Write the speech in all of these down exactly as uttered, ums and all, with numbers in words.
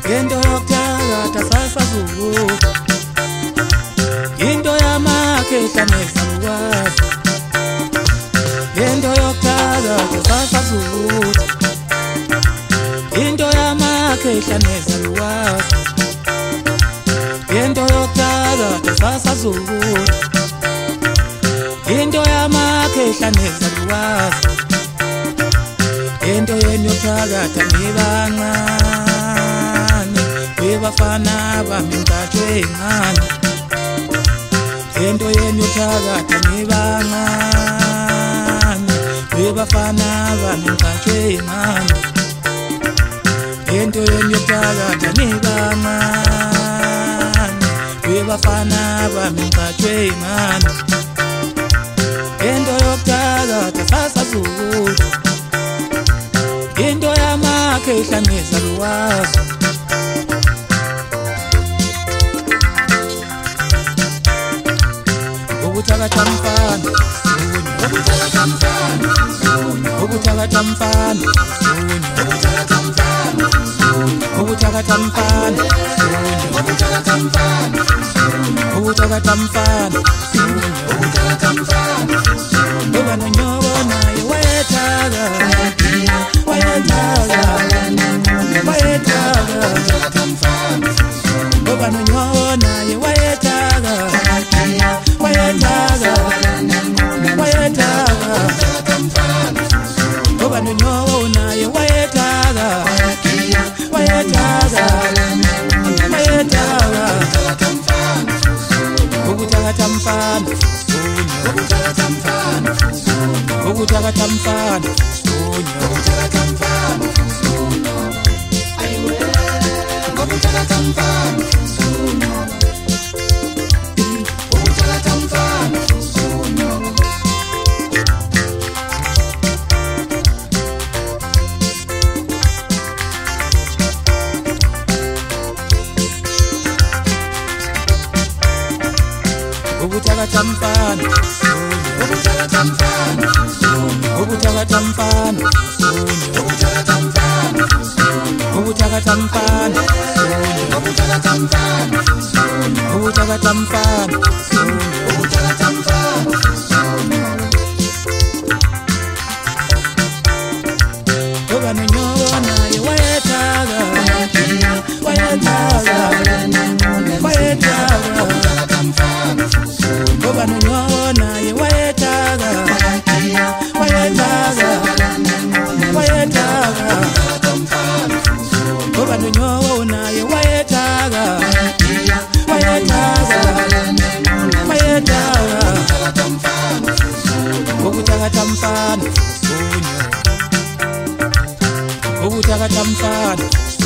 into yokuthakatha sasavuka into yamakhehla nezalukazi into yokuthakatha sasavuka into yamakhehla nezalukazi into yokuthakatha sasavuka into yamakhehla nezalukazi into yenu yokuthakatha nibancane bebafana bami ngicatshwe ingane into yenu yokuthakatha nibancane bebafana bami ngicatshwe ingane into yenu yokuthakatha nibancane bebafana bami ngicatshwe ingane into yokuthakatha sasavuka into yamakhehla nezalukazi ukuthakatha mfana ukuthakatha mfana ukuthakatha mfana ukuthakatha mfana ukuthakatha mfana ukuthakatha mfana ukuthakatha mfana ukuthakatha mfana ngoba nonyobo naye wayethaka wayethaka wayethaka ukuthakatha mfana ngoba nonyobo naye wayethaka wayethaka wayethaka ngoba nonyobo naye wayethaka wayethaka wayethaka ukuthakatha mfana ukuthakatha mfana ukuthakatha mfana ukuthakatha mfana ayiwe ukuthakatha mfana ukuthakatha mfana ukuthakatha mfana ukuthakatha mfana ukuthakatha mfana ukuthakatha mfana ukuthakatha mfana ukuthakatha mfana ukuthakatha mfana ukuthakatha mfana ngoba nonyobo naye wayethaka wayethaka wayethaka ukuthakatha mfana ngoba nonyobo naye wayethaka wayethaka wayethaka ngoba nonyobo naye wayethaka wayethaka wayethaka ukuthakatha mfana ukuthakatha mfana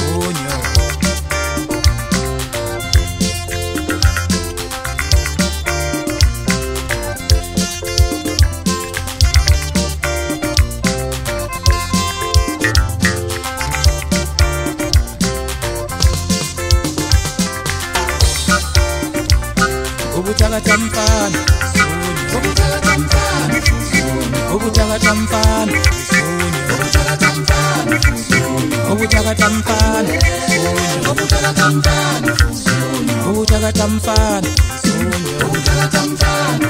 ukuthakatha mfana ukuthakatha mfana ukuthakatha mfana ukuthakatha mfana ukuthakatha mfana ukuthakatha mfana ukuthakatha mfana ukuthakatha mfana